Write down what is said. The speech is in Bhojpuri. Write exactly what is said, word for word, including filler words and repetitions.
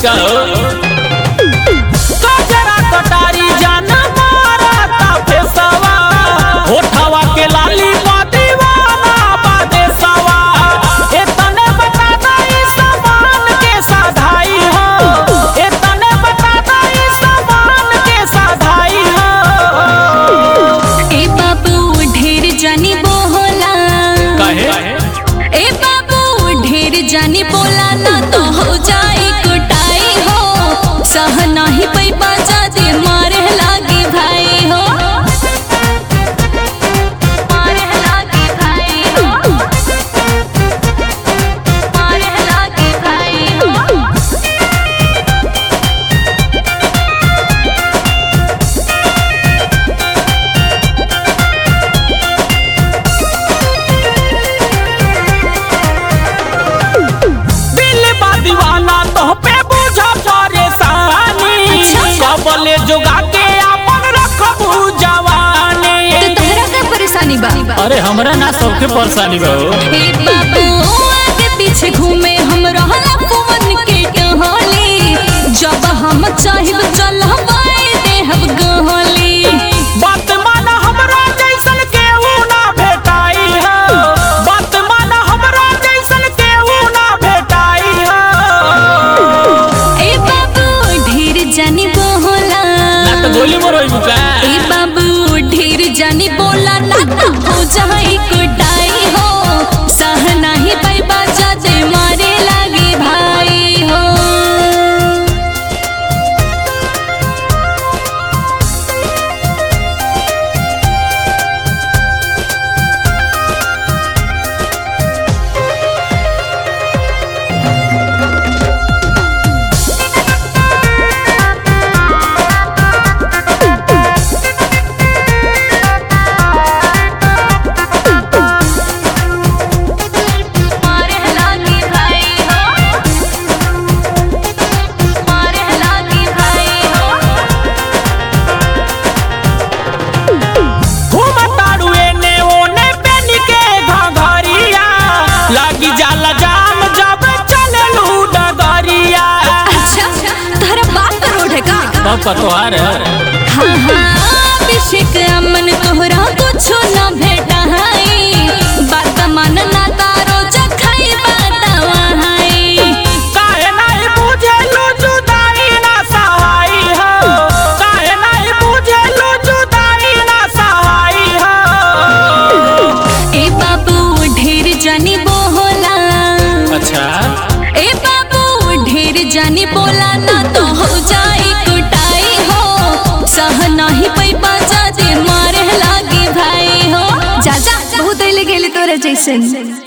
का गजरा कटारी जान मारता फेसवा होठवा के लाली दीवाना बादेसवा एतने बता दई समान के साधाई हो एतने बता दई समान के साधाई हो। ए बाबू ढेर जानी बोला काहे ए बाबू ढेर जानी बोला ना तो हो जाए कुटाई हो सह नहीं पैबा जादे मारे लागे भाई हो मारे लागे भाई हो मारे लागे भाई हो। दीवाना तो पे बुझा परेशानी कबले जोगा के अपन रखबू जवानी। तो तोहरा का परेशानी बा? अरे हमरा ना सबके परेशानी बा हे बाबू आगे पीछे घूमे हम रहला कुवन के टहली जब हम चाहिब चल हवाए देहब गहली। बात मान हमरा जैसन केहू ना भेटाई हो बात मान हमरा जैसन केहू ना भेटाई हो। ए बाबू ढेर जानी बोला ना तो गोली मरोई बुका ए बाबू ढेर जानी बोला ना तो हो जाई कुटाई हो सह नहीं पैबा जादे मारे लागे भाई हो। मारे लागे भाई हो मारे लागे भाई हो। घूमताड़ू एने ओने पेनी के घघरिया लागी जाला जाम जब चललू डगरिया। अच्छा तारा बात का रोड है का? सब का तोहार है हाँ हाँ अभिषेक अमन तोहरा कुछ न भेटा है बात मन ना तारो जखाई बात वहाई। काहे नहीं बुझेलू जुदाई ना सहाई हो काहे नहीं बुझेलू जुदाई ना सहाई हो। ए बाबू ढेर जानी बोला अच्छा ए बाबू ढेर जानी बोला ना तो हो जाए कुटाई हो सह नहीं पैबा जादे मारे लागे भाई हो। जा जा बहुत ले गेली तोरा जैसन।